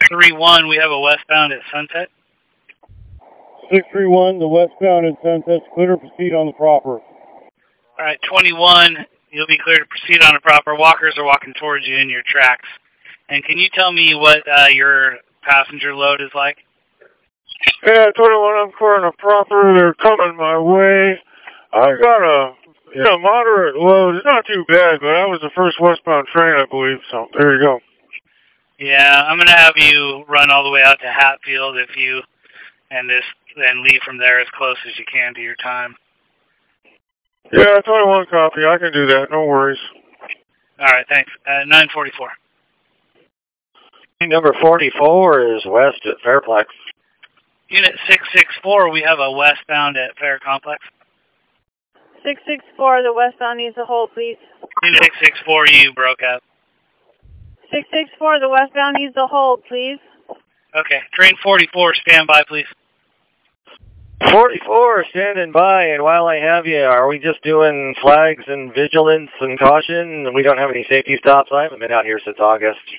631, we have a westbound at Sunset. 631, the westbound at Sunset's clear to proceed on the proper. All right, 21, you'll be clear to proceed on the proper. Walkers are walking towards you in your tracks. And can you tell me what your passenger load is like? Yeah, 21, I'm clear on the proper. They're coming my way. I got a moderate load. It's not too bad, but that was the first westbound train, I believe. So there you go. Yeah, I'm going to have you run all the way out to Hatfield and leave from there as close as you can to your time. Yeah, 21 copy. I can do that. No worries. All right, thanks. 944. Number 44 is west at Fairplex. Unit 664, we have a westbound at Fair Complex. 664, the westbound needs a hold, please. Unit 664, you broke up. 664, the westbound needs a hold, please. Okay, train 44, stand by, please. 44, standing by, and while I have you, are we just doing flags and vigilance and caution? We don't have any safety stops. I haven't been out here since August.